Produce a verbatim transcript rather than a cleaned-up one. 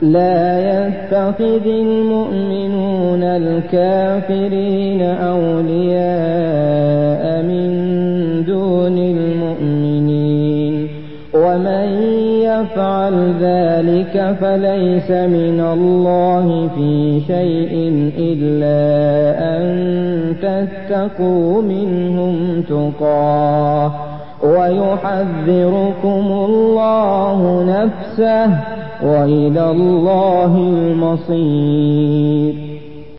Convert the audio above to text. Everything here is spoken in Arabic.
لا يتخذ المؤمنون الكافرين أولياء من دون المؤمنين ومن يفعل ذلك فليس من الله في شيء إلا أن تتقوا منهم تقاه ويحذركم الله نفسه وإلى الله المصير.